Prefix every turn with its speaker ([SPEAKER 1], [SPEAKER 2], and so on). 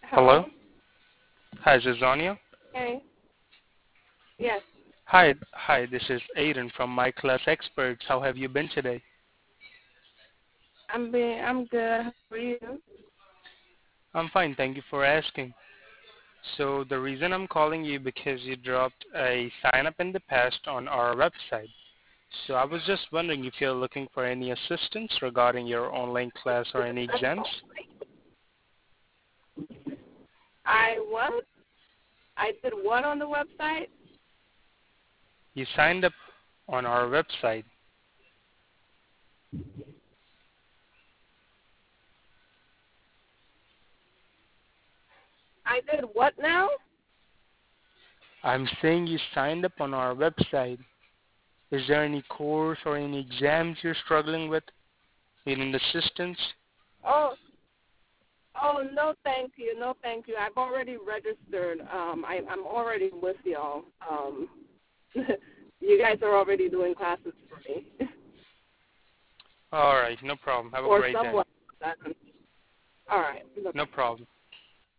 [SPEAKER 1] Hello?
[SPEAKER 2] Hello?
[SPEAKER 1] Hi, is this Zania?
[SPEAKER 2] Hey. Yes.
[SPEAKER 1] Hi, this is Aiden from My Class Experts. How have you been today?
[SPEAKER 2] I'm good. How are you?
[SPEAKER 1] I'm fine, thank you for asking. So the reason I'm calling you because you dropped a sign up in the past on our website. So I was just wondering if you're looking for any assistance regarding your online class or any exams.
[SPEAKER 2] I what? I did what on the website?
[SPEAKER 1] You signed up on our website.
[SPEAKER 2] I did what now?
[SPEAKER 1] I'm saying you signed up on our website. Is there any course or any exams you're struggling with? Needing assistance?
[SPEAKER 2] Oh, oh no, thank you, no, thank you. I've already registered. I'm already with y'all. You guys are already doing classes for me,
[SPEAKER 1] Alright, no problem. Have a
[SPEAKER 2] or
[SPEAKER 1] great day.
[SPEAKER 2] someone. All right.
[SPEAKER 1] No
[SPEAKER 2] Bye-bye.
[SPEAKER 1] problem.